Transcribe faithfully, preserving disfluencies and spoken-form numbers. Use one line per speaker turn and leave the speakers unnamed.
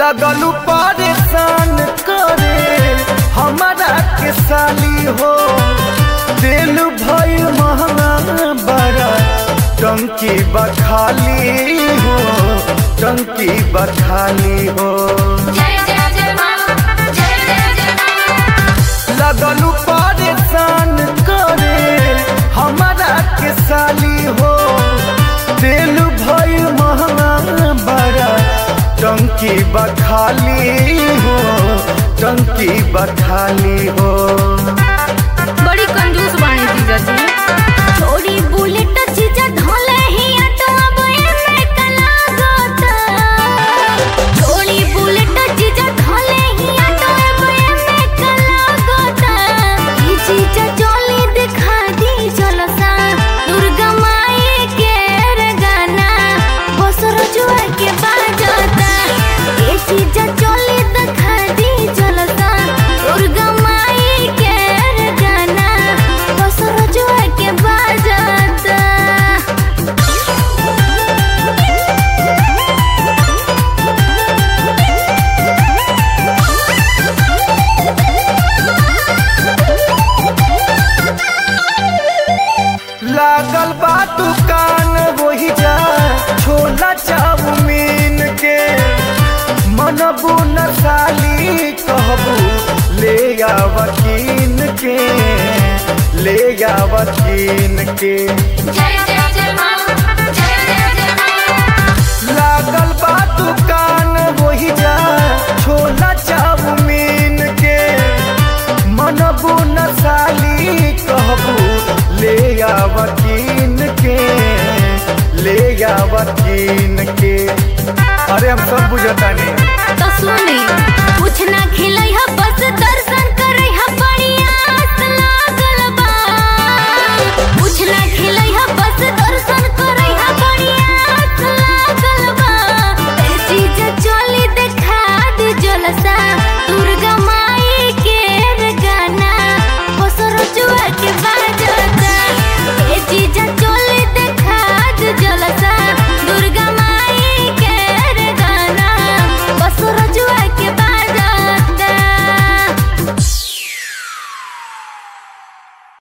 लगलू परेशान करे हमारा के साली हो। दिल भइल महंगा बड़ा टंकी बखाली हो, टंकी बखाली हो। लगलू परेशान करे हमारा के साली हो। दिल भइल महंगा बड़ा टंकी बखाली हो, टंकी बखाली हो।
बड़ी कंजूस बानी जीजा जी। थोड़ी बुलेट जीजा ढोले ही तो अब एमे कला गोता। थोड़ी बुलेट जीजा ढोले ही तो अब एमे कला गोता। ई जीजा चोली दिखा दी जलसा दुर्गा माई के रे गाना बसर जुआ के बाजता। ई जीजा चोली दिखा दी जलसा दुर्गा माई के रे गाना बसर जुआ के बाजता।
लागल बा दुकान वही जा छोला चाउमीन के। मनबू न साली कहबू ले आवकीन के, ले आवकीन के।
जय जय जय मां, जय जय जय मां।
लागल बा दुकान वही जा छोला चाउमीन के। मनबू न साली कहबू ले आवकीन के, ले आवकीन के। अरे हम सब बुझता नहीं
तो सुनी कुछ ना